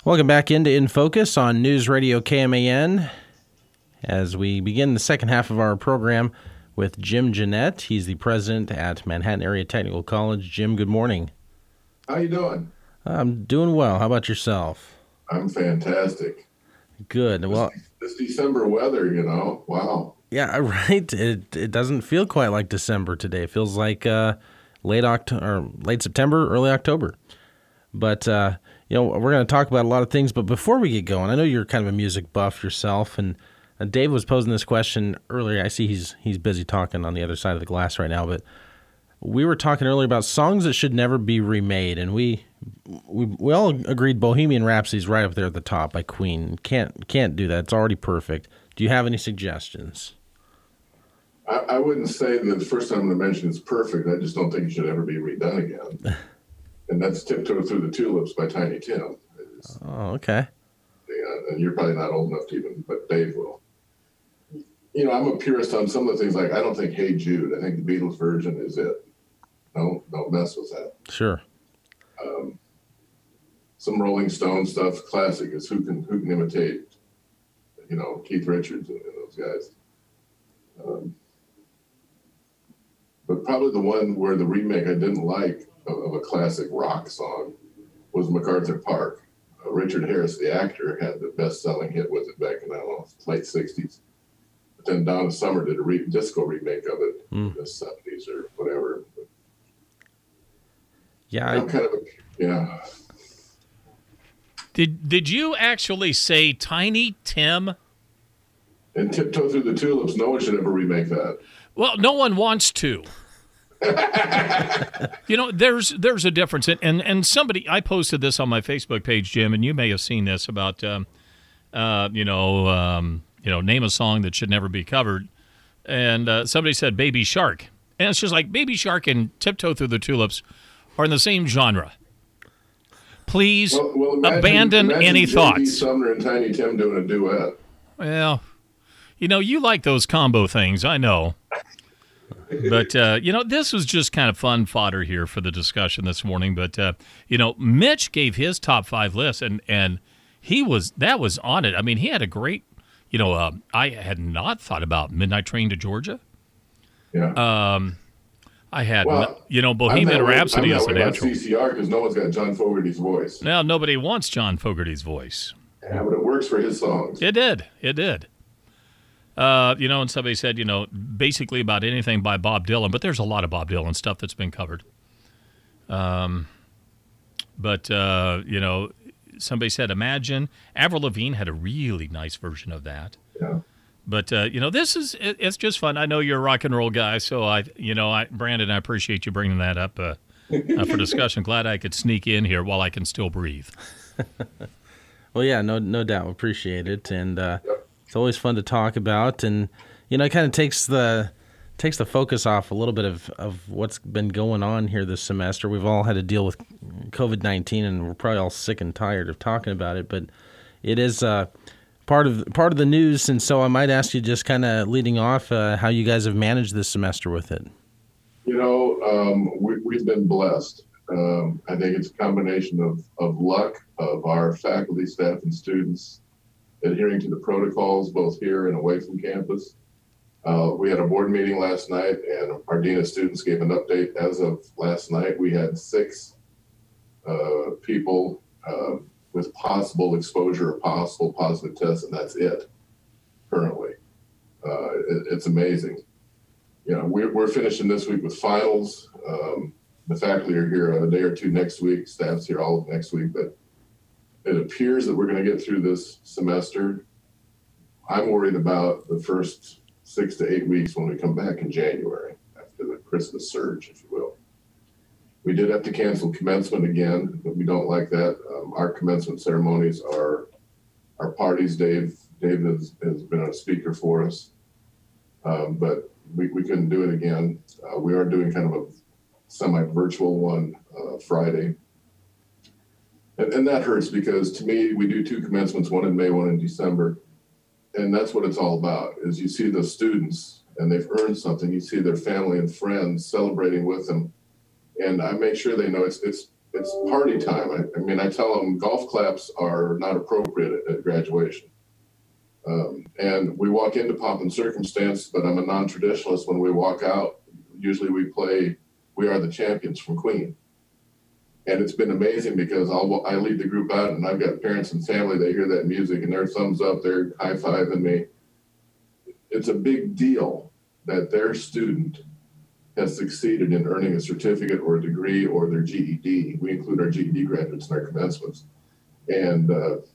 Welcome back into In Focus on News Radio KMAN as we begin the second half of our program with Jim Jeanette. He's the president at Manhattan Area Technical College. Jim, good morning. How you doing? I'm doing well. How about yourself? I'm fantastic. Good. Well, this December weather, wow. Yeah, right. It doesn't feel quite like December today. It feels like late September, early October. But we're going to talk about a lot of things. But before we get going, I know you're kind of a music buff yourself, and Dave was posing this question earlier. I see he's busy talking on the other side of the glass right now, but we were talking earlier about songs that should never be remade, and we all agreed Bohemian Rhapsody's right up there at the top by Queen. Can't do that. It's already perfect. Do you have any suggestions? I wouldn't say that the first time I'm going to mention it's perfect. I just don't think it should ever be redone again. And that's Tiptoe Through the Tulips by Tiny Tim. Oh, okay. Yeah, and you're probably not old enough to even, but Dave will. I'm a purist on some of the things. Like, I don't think Hey Jude. I think the Beatles version is it. No, don't mess with that. Sure. Some Rolling Stone stuff, classic is who can imitate, Keith Richards and those guys. But probably the one where the remake I didn't like of a classic rock song was MacArthur Park. Richard Harris, the actor, had the best-selling hit with it back in, late 60s. But then Donna Summer did a disco remake of it in the 70s or whatever. But yeah. I'm kind of yeah. Did you actually say Tiny Tim? And Tiptoe Through the Tulips, no one should ever remake that. Well, no one wants to. There's a difference, and somebody, I posted this on my Facebook page, Jim, and you may have seen this about name a song that should never be covered, and somebody said Baby Shark, and it's just like Baby Shark and Tiptoe Through the Tulips are in the same genre. Please abandon any thoughts. Sumner and Tiny Tim doing a duet. Well, you like those combo things, I know. But, this was just kind of fun fodder here for the discussion this morning. But, Mitch gave his top 5 list, and that was on it. I mean, he had a great, I had not thought about Midnight Train to Georgia. Yeah. I had, Bohemian Rhapsody as a natural. CCR because no one's got John Fogerty's voice. Now, nobody wants John Fogerty's voice. Yeah, but it works for his songs. It did. And somebody said, basically about anything by Bob Dylan, but there's a lot of Bob Dylan stuff that's been covered. Somebody said, Imagine. Avril Lavigne had a really nice version of that. Yeah. But, it's just fun. I know you're a rock and roll guy, so Brandon, I appreciate you bringing that up for discussion. Glad I could sneak in here while I can still breathe. Well, yeah, no doubt. Appreciate it. And it's always fun to talk about. And, it kind of takes the focus off a little bit of what's been going on here this semester. We've all had to deal with COVID-19, and we're probably all sick and tired of talking about it. But it is part of the news, and so I might ask you, just kind of leading off, how you guys have managed this semester with it. We've been blessed. I think it's a combination of luck, of our faculty, staff, and students adhering to the protocols, both here and away from campus. We had a board meeting last night, and our Dean of Students gave an update. As of last night, we had 6 people with possible exposure or possible positive tests, and that's it currently. It's amazing. We're finishing this week with finals. The faculty are here a day or two next week. Staff's here all of next week, but it appears that we're going to get through this semester. I'm worried about the first 6 to 8 weeks when we come back in January after the Christmas surge, if you will. We did have to cancel commencement again, but we don't like that. Our commencement ceremonies are our parties. Dave has been a speaker for us, but we couldn't do it again. We are doing kind of a semi-virtual one Friday. And that hurts because, to me, we do 2 commencements, one in May, one in December. And that's what it's all about, is you see the students and they've earned something. You see their family and friends celebrating with them. And I make sure they know it's it's party time. I mean, I tell them golf claps are not appropriate at graduation. And we walk into pomp and circumstance, but I'm a non-traditionalist. When we walk out, usually we play "We Are the Champions" from Queen. And it's been amazing because I lead the group out and I've got parents and family, they hear that music and they're thumbs up, they're high-fiving me. It's a big deal that their student has succeeded in earning a certificate or a degree or their GED. We include our GED graduates in our commencements. And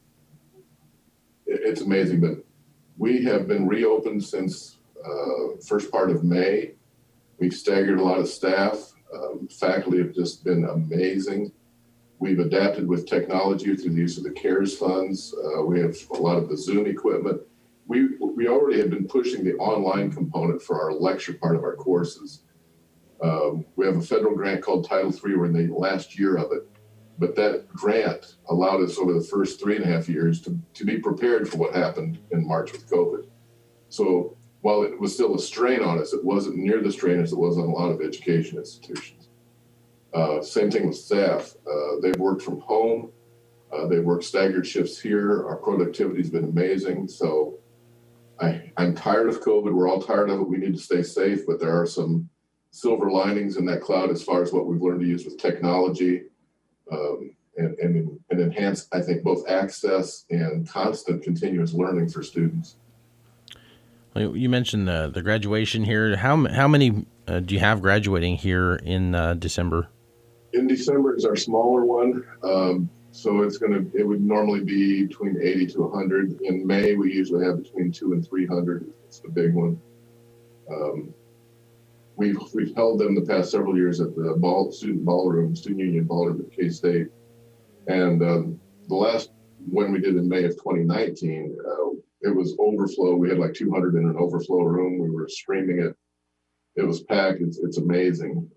it's amazing, but we have been reopened since first part of May. We've staggered a lot of staff. Faculty have just been amazing. We've adapted with technology through the use of the CARES funds. We have a lot of the Zoom equipment. We already have been pushing the online component for our lecture part of our courses. We have a federal grant called Title III. We're in the last year of it. But that grant allowed us over the first 3.5 years to be prepared for what happened in March with COVID. So while it was still a strain on us, it wasn't near the strain as it was on a lot of education institutions. Same thing with staff. They've worked from home. They've worked staggered shifts here. Our productivity has been amazing. So I'm tired of COVID. We're all tired of it. We need to stay safe, but there are some silver linings in that cloud as far as what we've learned to use with technology and enhance, I think, both access and constant continuous learning for students. You mentioned the graduation here. How many do you have graduating here in December? In December is our smaller one. So it would normally be between 80 to 100. In May, we usually have between 200 and 300. It's the big one. We've held them the past several years at the Student Union Ballroom at K-State. And the last one we did in May of 2019, it was overflow. We had like 200 in an overflow room. We were streaming it. It was packed. It's amazing.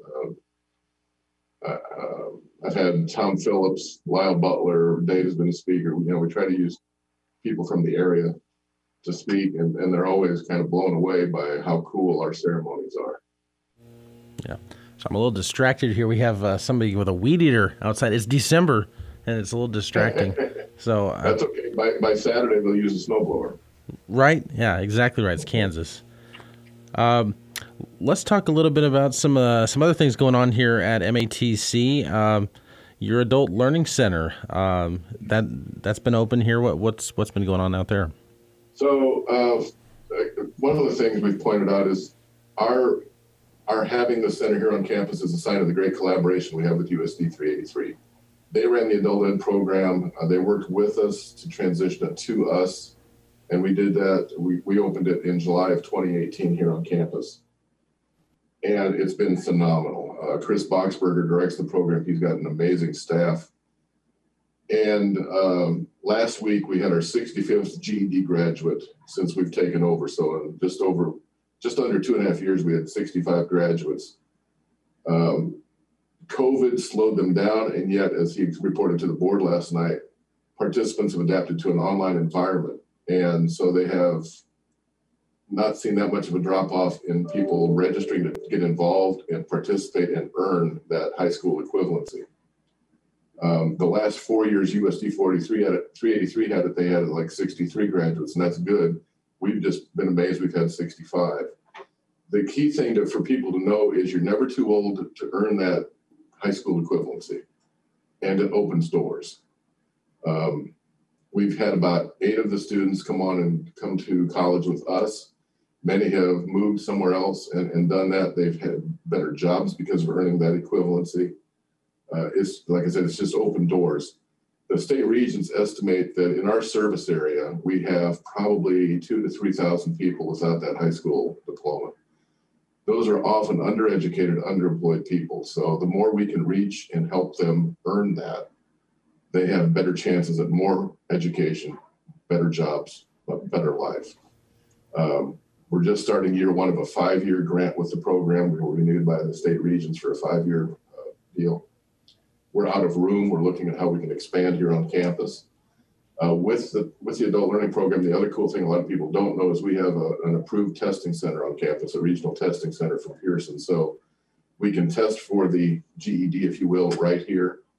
I've had Tom Phillips, Lyle Butler, Dave has been a speaker. We try to use people from the area to speak, and they're always kind of blown away by how cool our ceremonies are. Yeah. So I'm a little distracted here. We have somebody with a weed eater outside. It's December, and it's a little distracting. So that's okay. By Saturday, they'll use a snowblower. Right? Yeah, exactly right. It's Kansas. Let's talk a little bit about some other things going on here at MATC. Your Adult Learning Center, that's been open here. What's been going on out there? So one of the things we've pointed out is our having the center here on campus is a sign of the great collaboration we have with USD 383. They ran the adult ed program. They worked with us to transition it to us. And we did that. We opened it in July of 2018 here on campus. And it's been phenomenal. Chris Boxberger directs the program. He's got an amazing staff. And last week we had our 65th GED graduate since we've taken over. So in just under 2.5 years, we had 65 graduates. COVID slowed them down, and yet, as he reported to the board last night, participants have adapted to an online environment. And so they have not seen that much of a drop-off in people registering to get involved and participate and earn that high school equivalency. The last 4 years, USD 383 had it, they had like 63 graduates, and that's good. We've just been amazed we've had 65. The key thing for people to know is you're never too old to earn that high school equivalency, and it opens doors. We've had about 8 of the students come to college with us. Many have moved somewhere else and done that. They've had better jobs because of earning that equivalency. It's like I said, it's just open doors. The state regents estimate that in our service area, we have probably 2,000 to 3,000 people without that high school diploma. Those are often undereducated, underemployed people. So the more we can reach and help them earn that, they have better chances at more education, better jobs, a better life. We're just starting year 1 of a 5-year grant with the program. We were renewed by the state regents for a 5-year deal. We're out of room. We're looking at how we can expand here on campus. With the adult learning program, the other cool thing a lot of people don't know is we have an approved testing center on campus, a regional testing center from Pearson. So we can test for the GED, if you will, right here.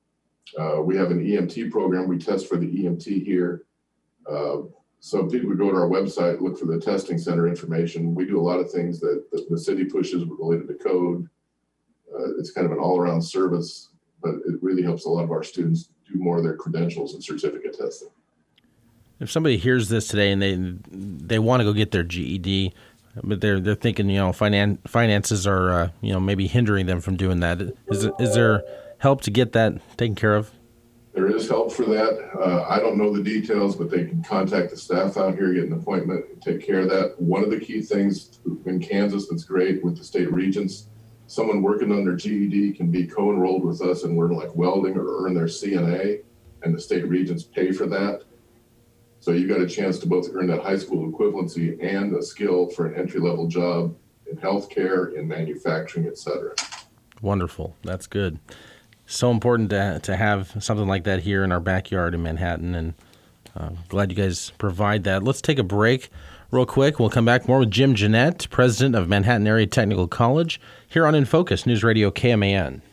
We have an EMT program. We test for the EMT here. So people would go to our website, look for the testing center information. We do a lot of things that the city pushes related to code. It's kind of an all-around service, but it really helps a lot of our students do more of their credentials and certificate testing. If somebody hears this today and they want to go get their GED, but they're thinking, finances are, maybe hindering them from doing that. Is there help to get that taken care of? There is help for that. I don't know the details, but they can contact the staff out here, get an appointment, and take care of that. One of the key things in Kansas that's great with the state regents, someone working on their GED can be co-enrolled with us and learn like welding or earn their CNA, and the state regents pay for that. So you got a chance to both earn that high school equivalency and a skill for an entry-level job in healthcare, in manufacturing, et cetera. Wonderful. That's good. So important to have something like that here in our backyard in Manhattan, and glad you guys provide that. Let's take a break real quick. We'll come back more with Jim Jeanette, president of Manhattan Area Technical College, here on In Focus, News Radio KMAN.